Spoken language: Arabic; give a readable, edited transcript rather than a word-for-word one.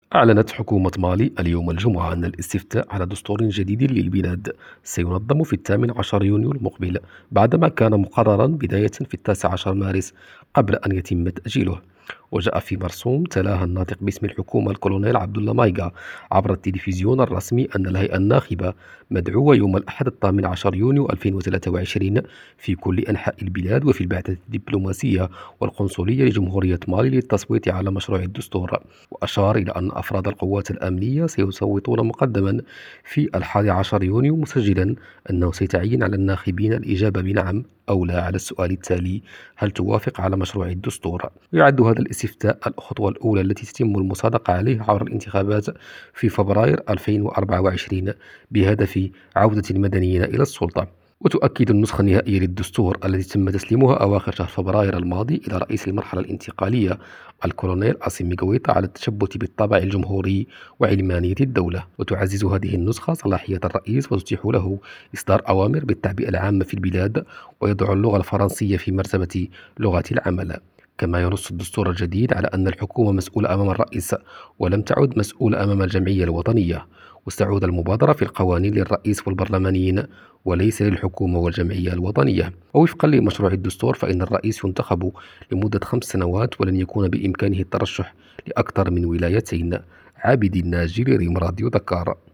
أعلنت حكومة مالي اليوم الجمعة أن الاستفتاء على دستور جديد للبلاد سينظم في 18 يونيو المقبل، بعدما كان مقررا بداية في 19 مارس قبل أن يتم تأجيله. وجاء في مرسوم تلاها الناطق باسم الحكومة الكولونيل عبد الله مايغا عبر التلفزيون الرسمي أن الهيئة الناخبة مدعوة يوم الأحد 18 يونيو 2023 في كل أنحاء البلاد وفي البعثة الدبلوماسية والقنصلية لجمهورية مالي للتصويت على مشروع الدستور. وأشار إلى أن أفراد القوات الأمنية سيصوتون مقدما في 11 يونيو، مسجلا أنه سيتعين على الناخبين الإجابة بنعم أو لا على السؤال التالي: هل توافق على مشروع الدستور؟ يعد هذا الاستفتاء الخطوة الأولى التي تتم المصادقة عليه عبر الانتخابات في فبراير 2024 بهدف عودة المدنيين إلى السلطة. وتؤكد النسخة النهائية للدستور التي تم تسليمها أواخر شهر فبراير الماضي إلى رئيس المرحلة الانتقالية الكولونيل عاصم غويطة على التشبث بالطابع الجمهوري وعلمانية الدولة. وتعزز هذه النسخة صلاحية الرئيس وتتيح له إصدار أوامر بالتعبئة العامة في البلاد، ويضع اللغة الفرنسية في مرتبة لغة العمل. كما ينص الدستور الجديد على أن الحكومة مسؤولة أمام الرئيس ولم تعد مسؤولة أمام الجمعية الوطنية، واستعود المبادرة في القوانين للرئيس والبرلمانيين وليس للحكومة والجمعية الوطنية. ووفقا لمشروع الدستور فإن الرئيس ينتخب لمدة 5 سنوات، ولن يكون بإمكانه الترشح لأكثر من ولايتين. عابد الناجي لريم راديو دكار.